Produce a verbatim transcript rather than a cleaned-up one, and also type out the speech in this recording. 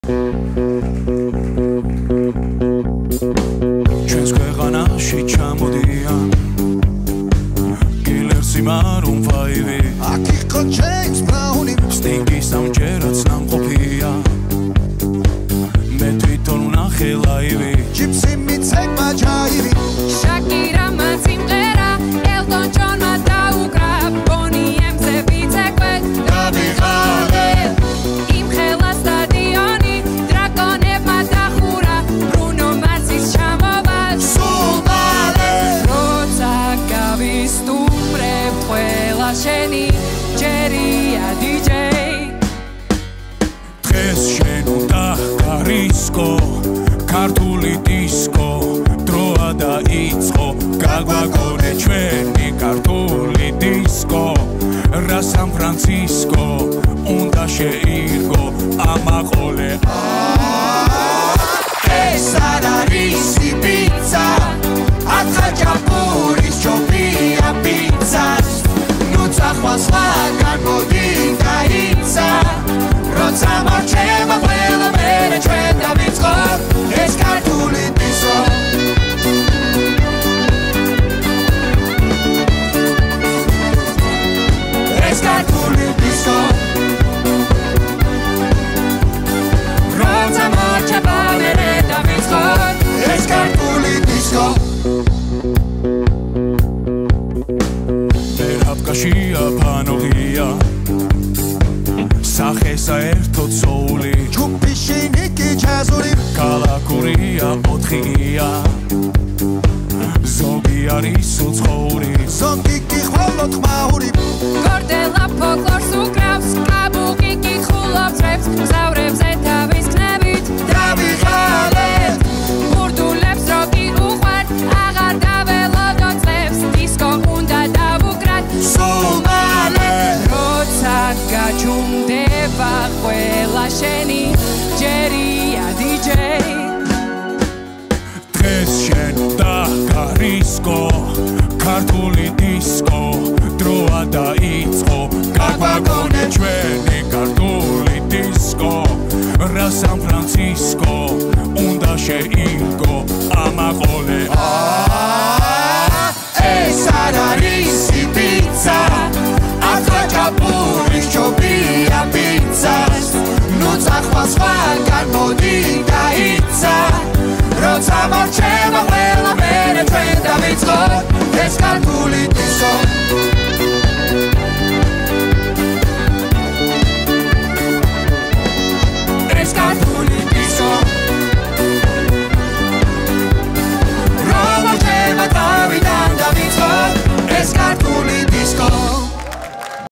ჩვენს ქვეყანაში ჩამოდიან კილერსი მარუნ ფაივი აქ იყო ჯეიმს ბრაუნი სტინგის ამჯერად სამყოფია მე თვითონ ვნახე ლაივი ჯიპსი მიცემა ჯაივი შაკირა მაციმყერა ელტონ ჯონმა დაუკრა ბონი ემზე ვიცეკვეთ დავიღალე იმ ხელა სტადიონი დრაკონებმა დახურა ბრუნო მარსის ჩამოვა სულ მალე როცა გავისტუმრებ ყველა შენი ჯერია დიჯეი დღეს შენ უნდა გარისკო ქართული დისკო დროა დაიწყო გაგვაგონე ჩვენი ქართული დისკო რა სან ფრანცისკო უნდა შეირგო ამაყოლე ეს არ არის პიცა ათხაჭაპურის ჯობია პიცას ნუ წახვალ სხვაგან მოდი გაიცა როცა მარჩება ყველა მერე ჩვენ დავიწყოთ ეს ქართული დისკო ეს ქართული დისკო როცა მარჩება მერე დავიწყოთ ეს ქართული დისკო აფკაშია ფანოღია სახე საერთოდ სოული ჯგუფი შინიკი ჯაზური კალაკურია ოთხია ზოგი არის უცხოური ზოგი კი ხოლოდ ხმაური გორდელა ფოლკლორს უკრავს კაბუკი კითხულობს რეპს მგზავრებზე თავის ქნებით დავიღალეთ ბურდულებს როკი უყვართ აღარ დაველოდო წლებს დისკო უნდა დავუკრათ სულ მალე როცა გაჩუმდება ყველა შენი ჯერია დიჯეი დღეს შენ უნდა გარისკო ქართული დისკო დროა დაიწყო გაგვაგონე ჩვენი